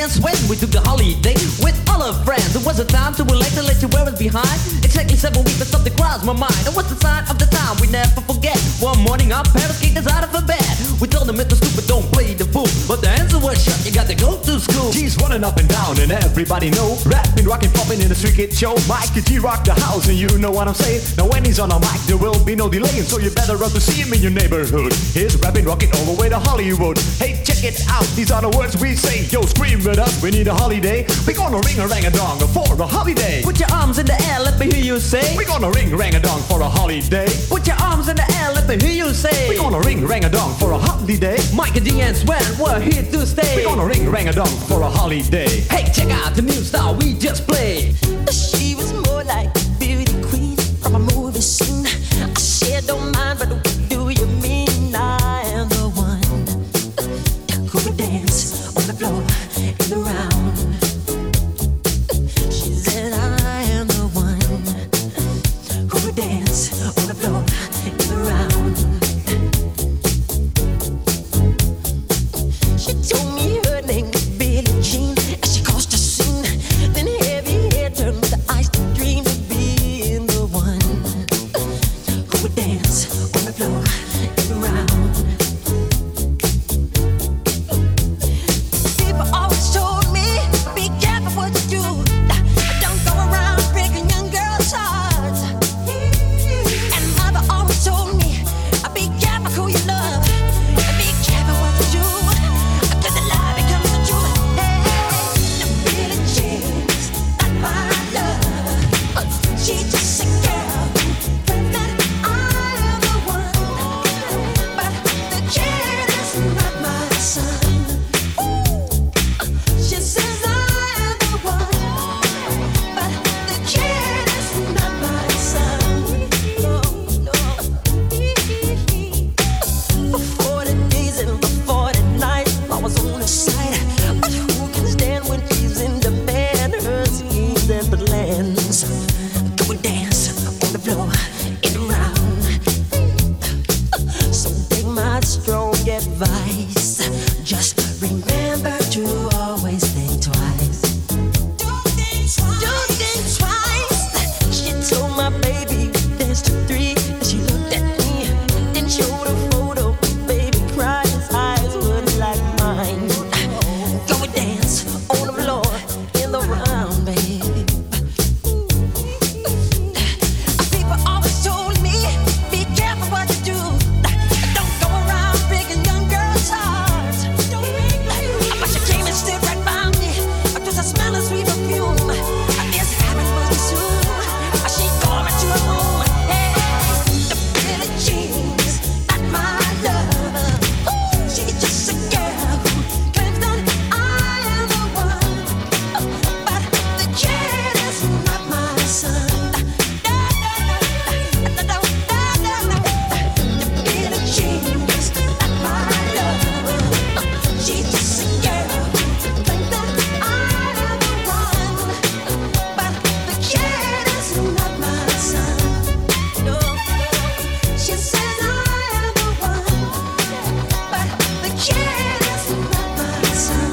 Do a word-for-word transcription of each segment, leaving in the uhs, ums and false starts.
and Swen. We took the holiday with all our friends. It was a time to relax and let you wear us behind. Exactly seven weeks, but something crossed my mind. It was the sign of the time we never forget. One morning our parents kicked us out of a bed. We told them it's stupid, don't play the fool. But the answer was shut, you got to go to school. G's running up and down and everybody know. Rapping, rocking, popping in the street kid show. Mike G rock the house and you know what I'm saying. Now when he's on a mic there will be no delaying, so you better run to see him in your neighborhood. Here's rapping, rocking all the way to Hollywood. Hey, check it out, these are the words we say. Yo, scream with us, we need a holiday. We gonna ring a rang a dong for a holiday. Put your arms in the air, let me hear you say. We gonna ring rang a dong for a holiday. Put your arms in the air, let me hear you say. We gonna ring rang a dong for a holiday. Mike and D and Swen, we're here to stay. We gonna ring rang a dong for a holiday. Hey, check out the new style we just played. She was more like a beauty queen from a movie scene. I said don't mind, but what do you mean? I am the one who would dance on the floor in the round. She said I am the one who would dance on the floor in the round. She told me her name was Billie Jean as she caused a scene. Then heavy hair turned with the ice to dream of being the one who would dance on the floor and around. People always told me, be careful what you do. Don't go around breaking young girls' hearts. And mother always told me, be careful who you love. Be careful what you do. Cause the lie becomes the truth. Hey, the Billie Jean's not my love. She's just a girl who claims that I am the one. But the kid is not my son. She says I am the one. But the kid is not my son. No, no. For forty days and for forty nights I was on her side. But who can stand when she's in demand? Her schemes and plans. Go and dance on the floor and around. So take my strong advice. Just remember to always think twice. Don't think twice. She told my baby dance to three. And she looked at me, then showed a photo. Baby cried, his eyes were like mine. Go and dance on the floor in the round, baby. People always told me, be careful what you do. Don't go around breaking young girls' hearts. But she came and stood right by me. Just a smell of sweet perfume. This happened must be soon. She called me to her room. Hey, the Billie Jean's not my love. She's just a girl who claims that I am the one. But the kid is not my son. The Billie Jean's not my love. She's just a girl who claims that I am the one. But the kid is not my son. No, she says I am the one. But the kid is not my son.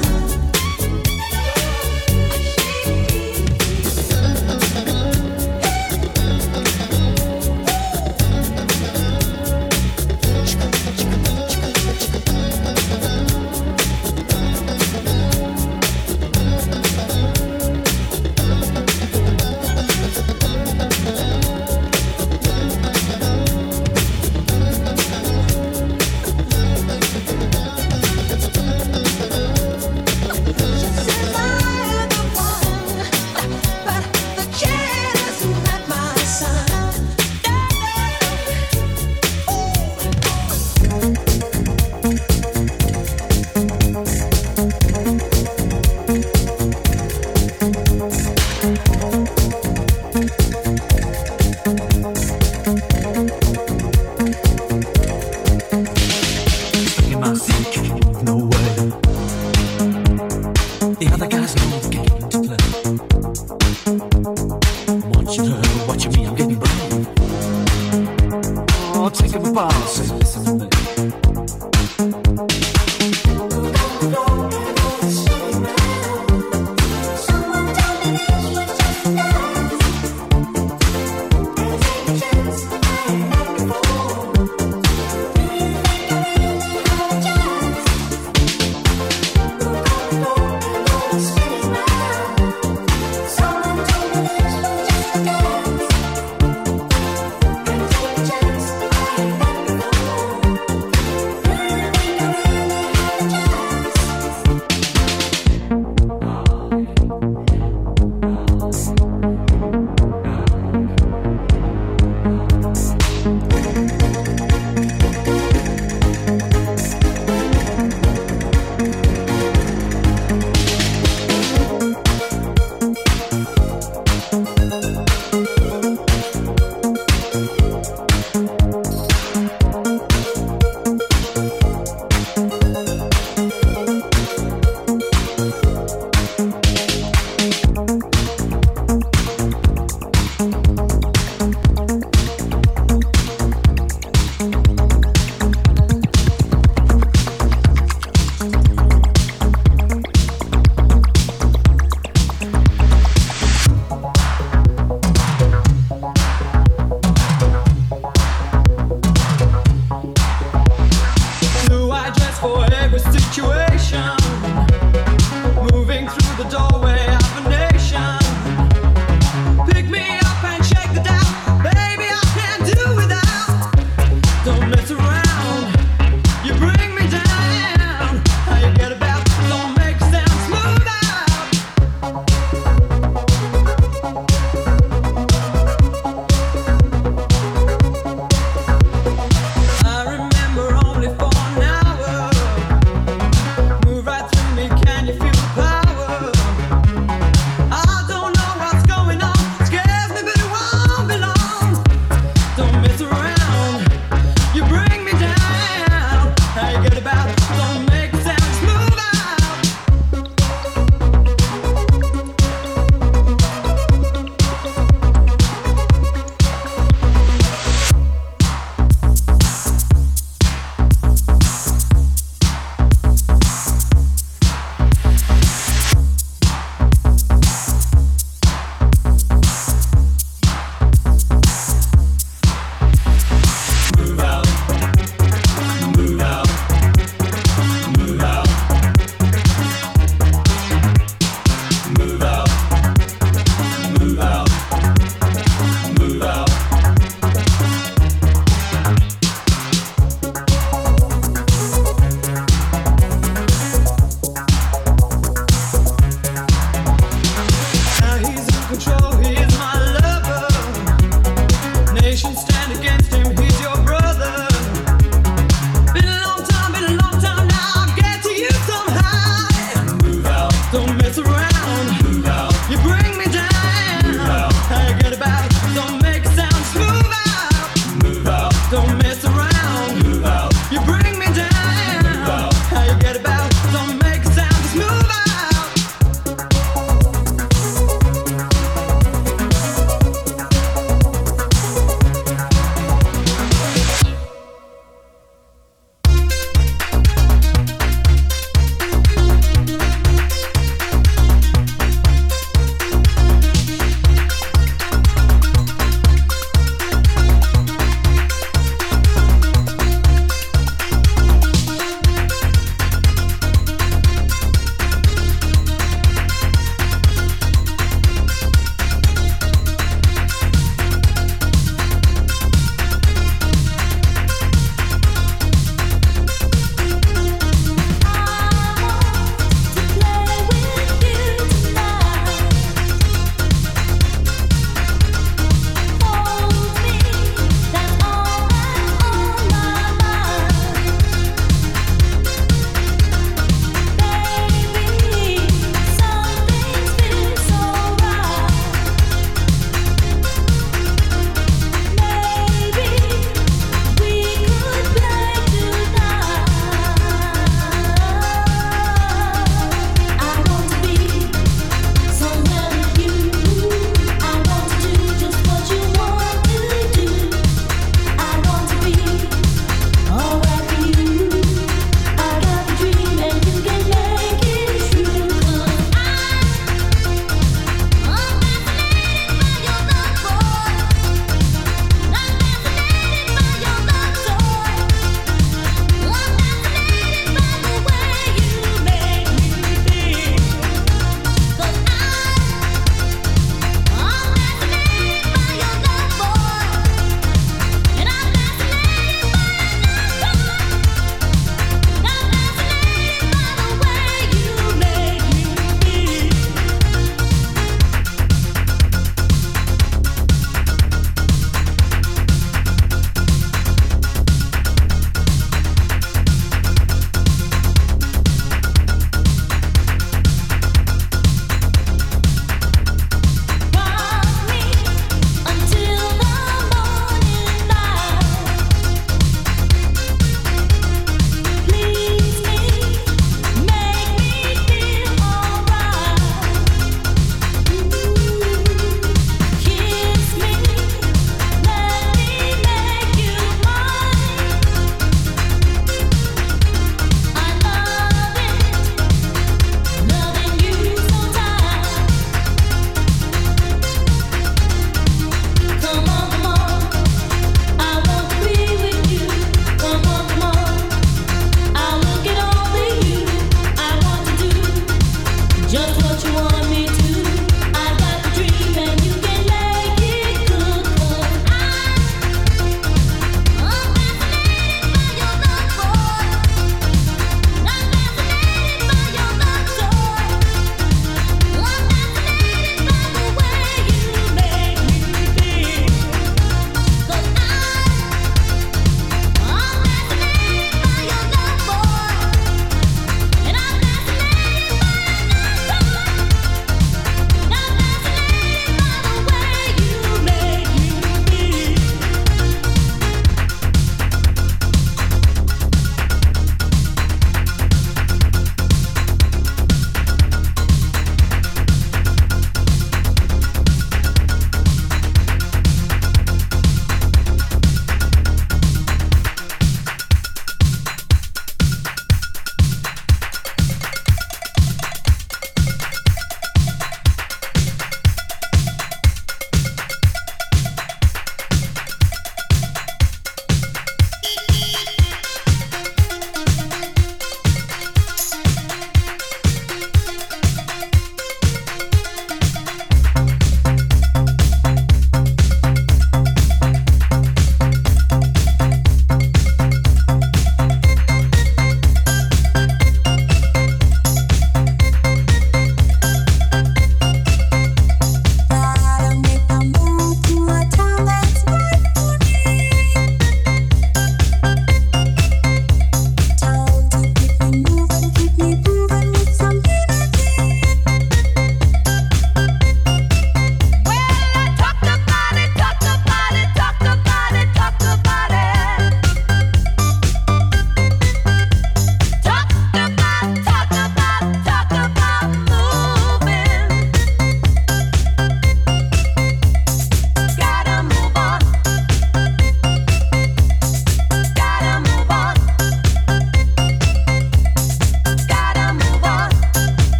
She says I am the one. But the kid is not my son. In my suitcase, no way. The other guys know the game to play. Want you to watch me, I'm getting brave. Oh, take it apart, say listen to me.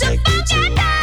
take your time.